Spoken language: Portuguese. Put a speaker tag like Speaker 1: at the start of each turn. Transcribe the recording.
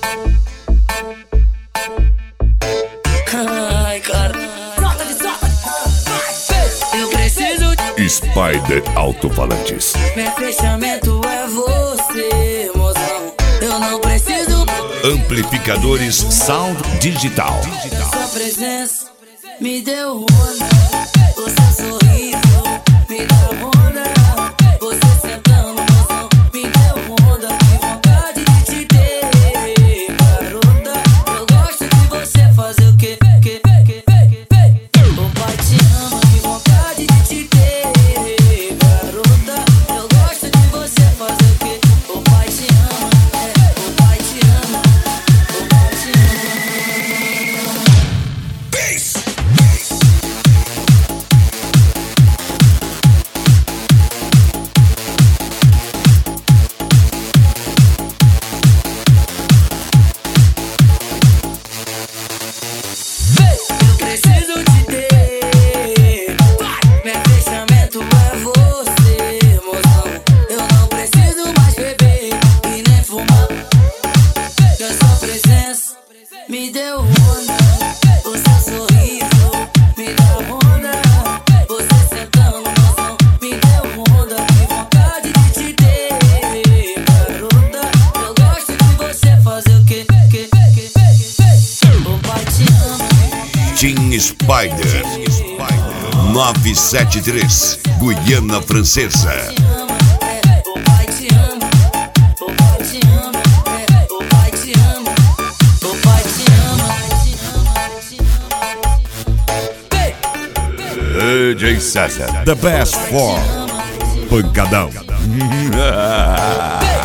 Speaker 1: Ai, cara. Eu preciso
Speaker 2: Spider Alto-Falantes.
Speaker 1: Meu fechamento é você, mozão. Eu não preciso
Speaker 2: Amplificadores Sound Digital.
Speaker 1: sua presença. Me deu onda. O seu sorriso me deu onda. Você sentando, mozão, me deu onda. Que vontade de te ter, garota. Eu gosto de você fazer o quê? O pai te ama, que vontade de te ter, garota. Eu gosto de você fazer o quê? O pai te ama, o pai te ama, o pai te ama. Eu preciso te ter. Meu fechamento é você, mozão. Eu não preciso mais beber e nem fumar. Que a sua presença me deu onda. O seu sorriso me deu onda. Você sentando, mozão, me deu onda. Que vontade de te ter, garota. Eu gosto de você fazer o quê? O pai te ama.
Speaker 2: Team Spider 973, Guiana Francesa.
Speaker 1: O pai te ama, o pai te ama, o pai te ama, o pai te ama.
Speaker 2: DJ César, The Best Form. Pancadão.